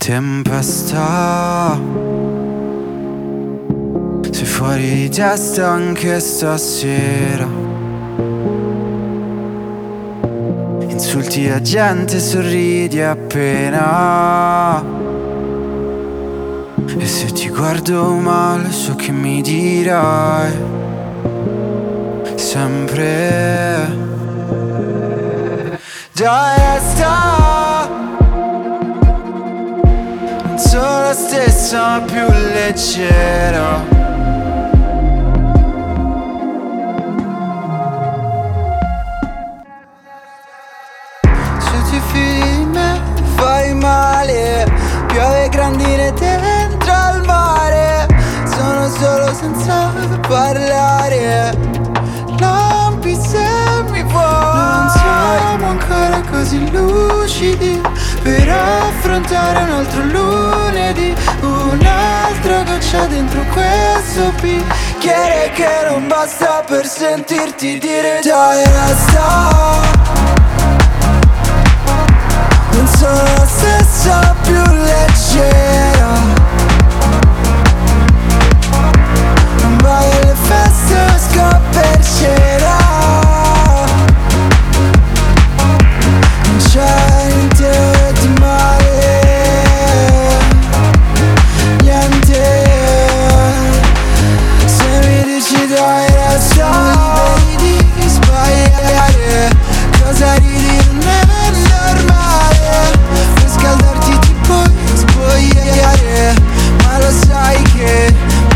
tempesta. Sei fuori di testa anche stasera. Insulti la gente, sorridi appena. E se ti guardo male so che mi dirai sempre: dai, resta. Non sono la stessa ma più leggera. Fai male, piove grandine dentro al mare. Sono solo senza parlare. Lampi se mi vuoi. Non siamo ancora così lucidi per affrontare un altro lunedì. Un'altra goccia dentro questo bicchiere che non basta per sentirti dire dai, resta. Non sono la stessa, più leggera. Non vai alle feste, scappa per cera. Non c'è niente di male, niente. Se mi dici dai, resta, liberi di sbagliare. Cosa ridi non è normale. Per scaldarti ti puoi spogliare. Ma lo sai che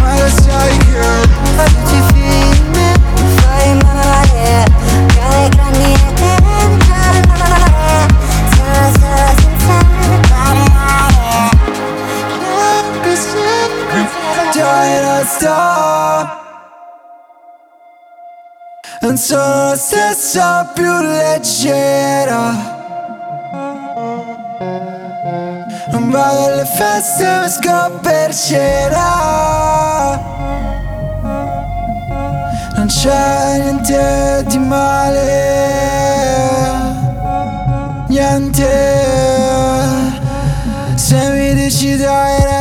se ti fidi in me fai male. Piove grandine dentro al mare. Sono solo senza parlare. Anche se dai, resta. Non sono la stessa, più leggera. Non vado alle feste, ma scappo per cera. Non c'è niente di male, niente. Se mi dici dai,